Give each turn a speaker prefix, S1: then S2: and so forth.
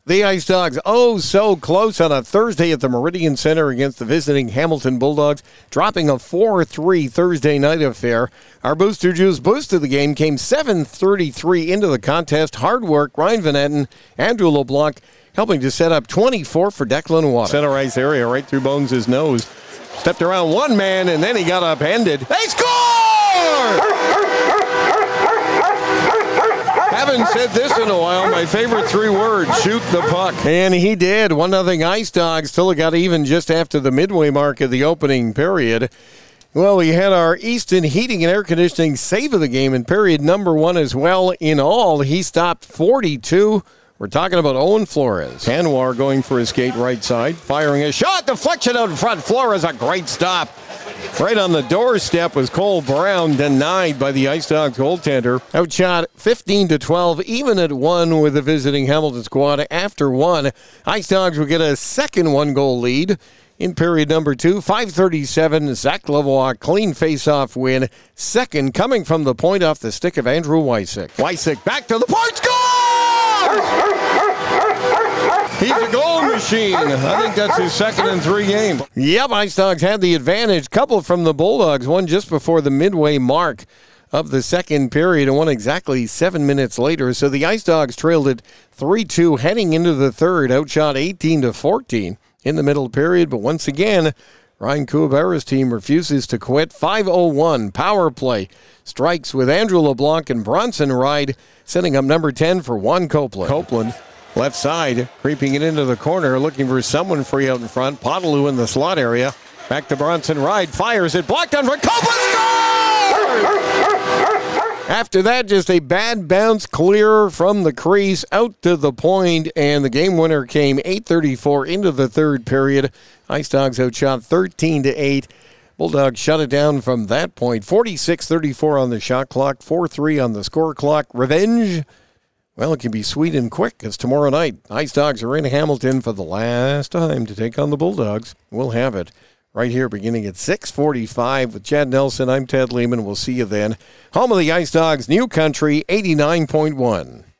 S1: The Ice Dogs, so close on a Thursday at the Meridian Center against the visiting Hamilton Bulldogs, dropping a 4-3 Thursday night affair. Our Booster Juice boost of the game came 7:33 into the contest. Hard work, Ryan Van Etten, Andrew LeBlanc, helping to set up 24 for Declan Water. Center ice area, right through Bones' nose. Stepped around one man, and then he got upended. They score! Haven't said this in a while. My favorite 3 words, shoot the puck. And he did. 1-0 Ice Dogs. Still got even just after the midway mark of the opening period. Well, we had our Easton Heating and Air Conditioning save of the game in period number 1 as well. In all, he stopped 42. We're talking about Owen Flores. Anwar going for his skate right side, firing a shot, deflection out in front. Flores, a great stop. Right on the doorstep was Cole Brown, denied by the Ice Dogs goaltender. Outshot 15-12, even at 1 with the visiting Hamilton squad. After 1, Ice Dogs will get a second 1-goal lead in period number 2. 5:37, Zach Levois, clean face-off win. Second coming from the point off the stick of Andrew Wysick. Wysick back to the point, score! He's a goal machine. I think that's his second in 3 games. Yep, Ice Dogs had the advantage. Couple from the Bulldogs, one just before the midway mark of the second period and one exactly 7 minutes later. So the Ice Dogs trailed it 3-2 heading into the third, outshot 18-14 in the middle period. But once again, Ryan Kouabara's team refuses to quit. 5:01 power play strikes with Andrew LeBlanc and Bronson Ride, setting up number 10 for Juan Copeland. Copeland, left side, creeping it into the corner, looking for someone free out in front. Podolou in the slot area. Back to Bronson Ride, fires it, blocked on for Copeland, scores! After that, just a bad bounce clear from the crease out to the point, and the game winner came 8:34 into the third period. Ice Dogs outshot 13-8. Bulldogs shut it down from that point. 46-34 on the shot clock, 4-3 on the score clock. Revenge? Well, it can be sweet and quick, because tomorrow night, Ice Dogs are in Hamilton for the last time to take on the Bulldogs. We'll have it right here beginning at 6:45 with Chad Nelson. I'm Ted Lehman. We'll see you then. Home of the Ice Dogs, New Country, 89.1.